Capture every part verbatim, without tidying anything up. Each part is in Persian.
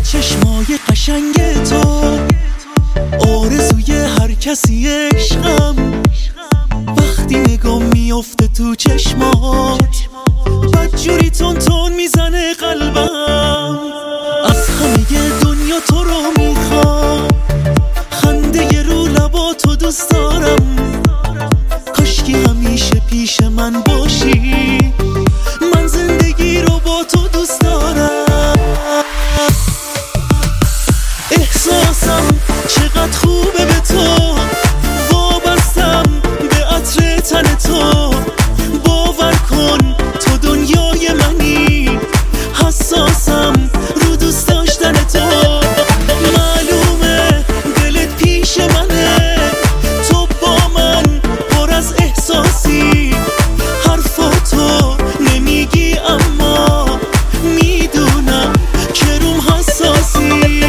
چشمای قشنگ تو آرزوی هر کسی عشقم. وقتی نگاه میفته تو چشمات بدجوری تون تون میزنه قلبم. از همه دنیا تو رو میخوام، خنده ی رو لباتو دوست دارم. کاشکی همیشه پیش من باشی، من زندگی رو با تو دوست دارم. احساسم چقدر خوبه به تو، وابستم به عطر تن تو. باور کن تو دنیای منی، حساسم رو دوست داشتن تو. معلومه دلت پیش منه، تو با من پر از احساسی. حرفاتو نمیگی اما میدونم که روم حساسی.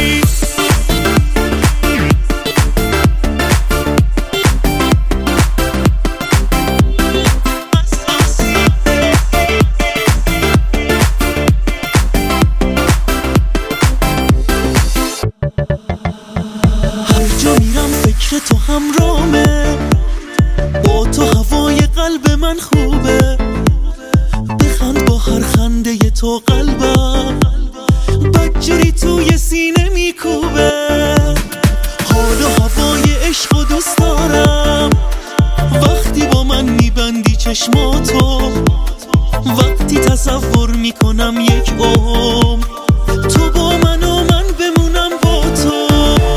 فکر تو همرامه، با تو هوای قلب من خوبه. بخند با هر خنده ی تو قلبم بدجوری توی سینه میکوبه. حال و هوای عشق و دوست دارم، وقتی با من میبندی چشماتو. وقتی تصور میکنم یک عمر تو با من و من بمونم با تو.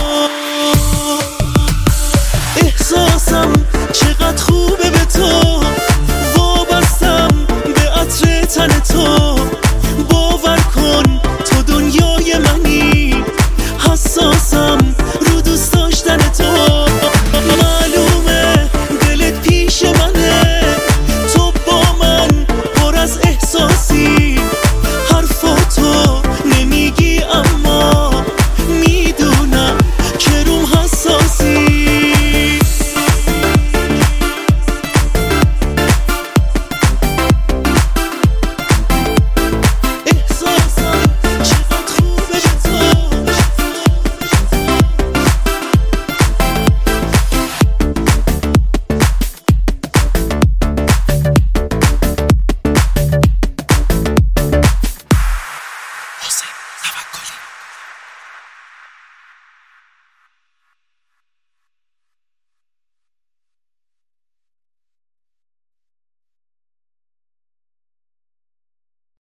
احساسم چقدر خوبه به تو، وابستم به عطر تن تو. باور کن تو دنیای منی، حساسم رو دوست داشتن تو. معلومه دلت پیش منه، تو با من پر از احساسی. حرفاتو نمیگی اما میدونم که روم حساسی. حسین توکلی.